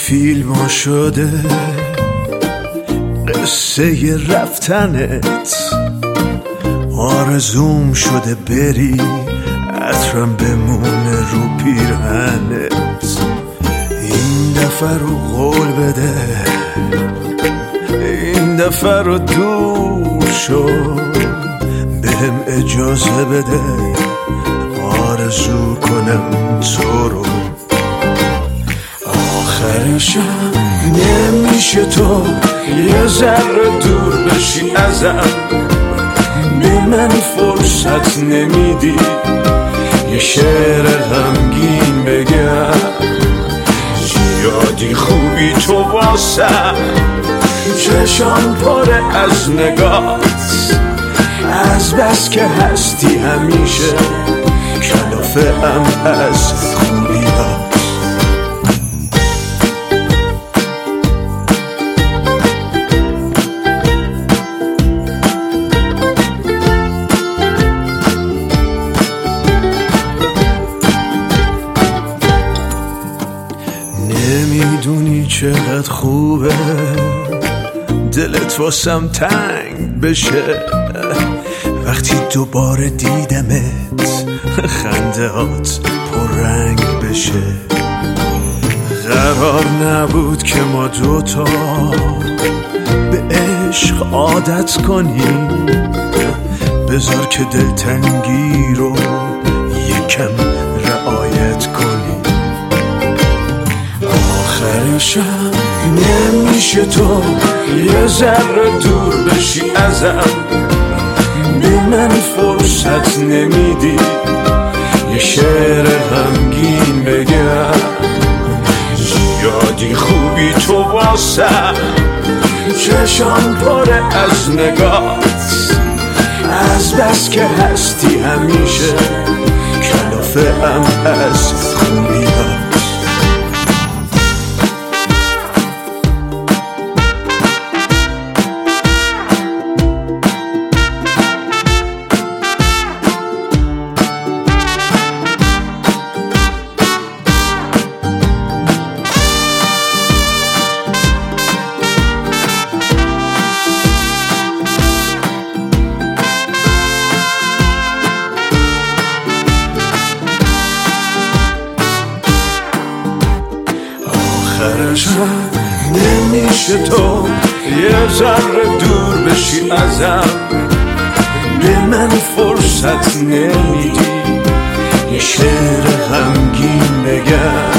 فیلم شده قصه رفتنت، آرزوم شده بری عطرم بمونه رو پیرهنت. این دفعه رو قول بده، این دفعه رو دور شو، بهم اجازه بده آرزو کنم تو رو. آخرشم نمیشه تو یه ذره دور بشی ازم، به من فرصت نمیدی یه شعر غمگین بگم. زیادی خوبی تو واسم، چشام پره از نگات، از بس که هستی همیشه کلافه ام از خوبیات. نمیدونی چقدر خوبه دلت واسم تنگ بشه وقتی دوباره دیدمت، خندهات پررنگ بشه. قرار نبود که ما دوتا به عشق عادت کنیم، بذار که دلتنگی رو یکم رعایت کنیم. آخرشم نمیشه تو یه ذره دور بشی ازم، به من فرصت نمیدی یه شعر غمگین بگم. زیادی خوبی تو واسم، چشام پره از نگات، از بس که هستی همیشه کلافه ام از خوبیات. آخرشم نمیشه تو یه ذره دور بشی ازم، به من فرصت نمیدی یه شعر غمگین بگم.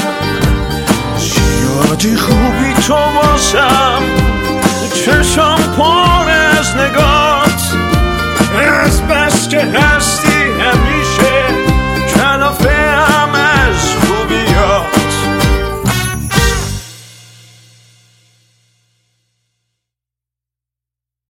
زیادی خوبی تو واسم، چشام پر